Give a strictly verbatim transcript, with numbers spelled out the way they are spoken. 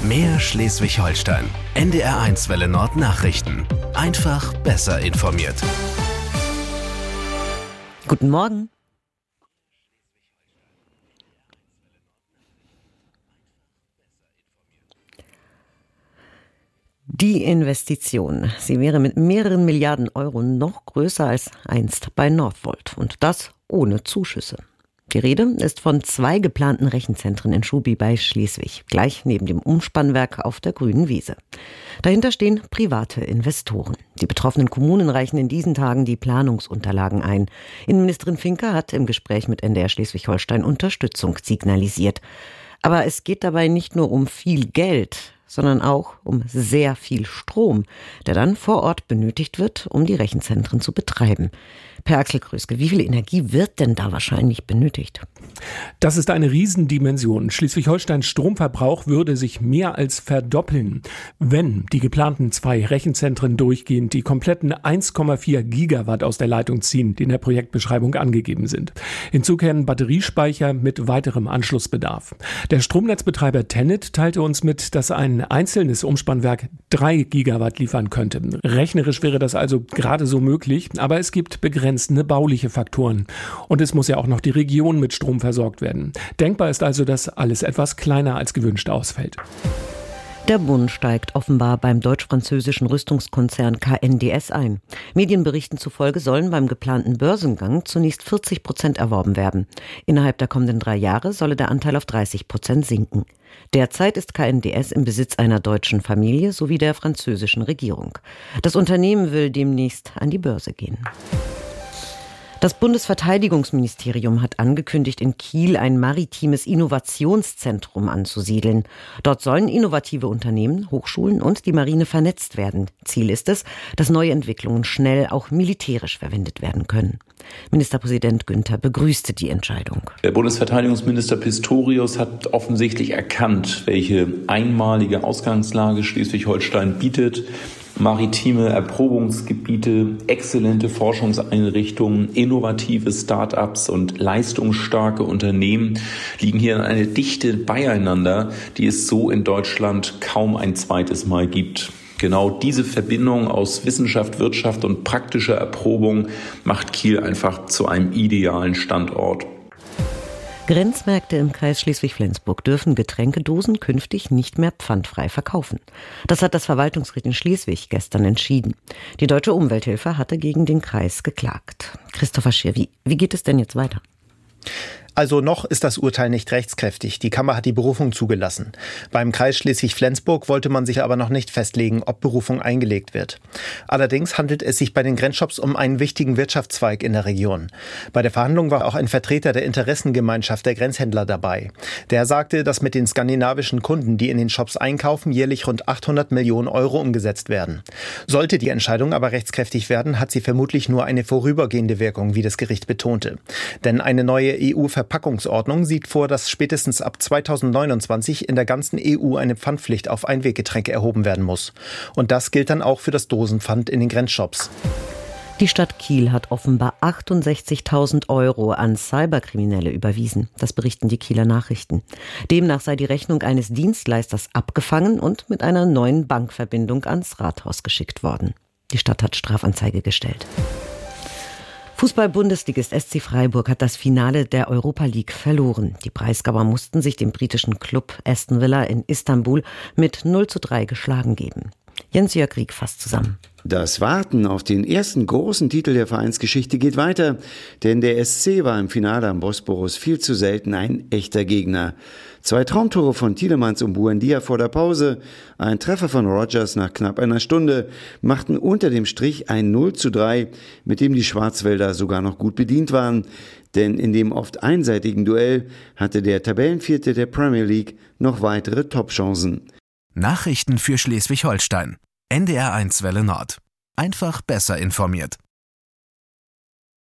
Mehr Schleswig-Holstein. N D R eins Welle Nord Nachrichten. Einfach besser informiert. Guten Morgen. Die Investition, sie wäre mit mehreren Milliarden Euro noch größer als einst bei Northvolt. Und das ohne Zuschüsse. Die Rede ist von zwei geplanten Rechenzentren in Schubi bei Schleswig, gleich neben dem Umspannwerk auf der grünen Wiese. Dahinter stehen private Investoren. Die betroffenen Kommunen reichen in diesen Tagen die Planungsunterlagen ein. Innenministerin Finke hat im Gespräch mit N D R Schleswig-Holstein Unterstützung signalisiert. Aber es geht dabei nicht nur um viel Geld, sondern auch um sehr viel Strom, der dann vor Ort benötigt wird, um die Rechenzentren zu betreiben. Per Axel Kröske, wie viel Energie wird denn da wahrscheinlich benötigt? Das ist eine Riesendimension. Schleswig-Holsteins Stromverbrauch würde sich mehr als verdoppeln, wenn die geplanten zwei Rechenzentren durchgehend die kompletten eins Komma vier Gigawatt aus der Leitung ziehen, die in der Projektbeschreibung angegeben sind. Hinzu kämen Batteriespeicher mit weiterem Anschlussbedarf. Der Stromnetzbetreiber TenneT teilte uns mit, dass ein einzelnes Umspannwerk drei Gigawatt liefern könnte. Rechnerisch wäre das also gerade so möglich, aber es gibt begrenzte bauliche Faktoren. Und es muss ja auch noch die Region mit Strom versorgt werden. Denkbar ist also, dass alles etwas kleiner als gewünscht ausfällt. Der Bund steigt offenbar beim deutsch-französischen Rüstungskonzern K N D S ein. Medienberichten zufolge sollen beim geplanten Börsengang zunächst vierzig Prozent erworben werden. Innerhalb der kommenden drei Jahre solle der Anteil auf dreißig Prozent sinken. Derzeit ist K N D S im Besitz einer deutschen Familie sowie der französischen Regierung. Das Unternehmen will demnächst an die Börse gehen. Das Bundesverteidigungsministerium hat angekündigt, in Kiel ein maritimes Innovationszentrum anzusiedeln. Dort sollen innovative Unternehmen, Hochschulen und die Marine vernetzt werden. Ziel ist es, dass neue Entwicklungen schnell auch militärisch verwendet werden können. Ministerpräsident Günther begrüßte die Entscheidung. Der Bundesverteidigungsminister Pistorius hat offensichtlich erkannt, welche einmalige Ausgangslage Schleswig-Holstein bietet. Maritime Erprobungsgebiete, exzellente Forschungseinrichtungen, innovative Start-ups und leistungsstarke Unternehmen liegen hier in einer Dichte beieinander, die es so in Deutschland kaum ein zweites Mal gibt. Genau diese Verbindung aus Wissenschaft, Wirtschaft und praktischer Erprobung macht Kiel einfach zu einem idealen Standort. Grenzmärkte im Kreis Schleswig-Flensburg dürfen Getränkedosen künftig nicht mehr pfandfrei verkaufen. Das hat das Verwaltungsgericht in Schleswig gestern entschieden. Die Deutsche Umwelthilfe hatte gegen den Kreis geklagt. Christopher Schier, wie, wie geht es denn jetzt weiter? Also noch ist das Urteil nicht rechtskräftig. Die Kammer hat die Berufung zugelassen. Beim Kreis Schleswig-Flensburg wollte man sich aber noch nicht festlegen, ob Berufung eingelegt wird. Allerdings handelt es sich bei den Grenzshops um einen wichtigen Wirtschaftszweig in der Region. Bei der Verhandlung war auch ein Vertreter der Interessengemeinschaft der Grenzhändler dabei. Der sagte, dass mit den skandinavischen Kunden, die in den Shops einkaufen, jährlich rund achthundert Millionen Euro umgesetzt werden. Sollte die Entscheidung aber rechtskräftig werden, hat sie vermutlich nur eine vorübergehende Wirkung, wie das Gericht betonte. Denn eine neue E U-Verpackungsordnung sieht vor, dass spätestens ab zweitausendneunundzwanzig in der ganzen E U eine Pfandpflicht auf Einweggetränke erhoben werden muss. Und das gilt dann auch für das Dosenpfand in den Grenzshops. Die Stadt Kiel hat offenbar achtundsechzigtausend Euro an Cyberkriminelle überwiesen. Das berichten die Kieler Nachrichten. Demnach sei die Rechnung eines Dienstleisters abgefangen und mit einer neuen Bankverbindung ans Rathaus geschickt worden. Die Stadt hat Strafanzeige gestellt. Fußball-Bundesligist S C Freiburg hat das Finale der Europa League verloren. Die Breisgauer mussten sich dem britischen Club Aston Villa in Istanbul mit null zu drei geschlagen geben. Jens-Jörg Rieck fasst zusammen. Das Warten auf den ersten großen Titel der Vereinsgeschichte geht weiter, denn der S C war im Finale am Bosporus viel zu selten ein echter Gegner. Zwei Traumtore von Tielemans und Buendia vor der Pause, ein Treffer von Rogers nach knapp einer Stunde machten unter dem Strich ein null zu drei, mit dem die Schwarzwälder sogar noch gut bedient waren. Denn in dem oft einseitigen Duell hatte der Tabellenvierte der Premier League noch weitere Topchancen. Nachrichten für Schleswig-Holstein. N D R eins Welle Nord. Einfach besser informiert.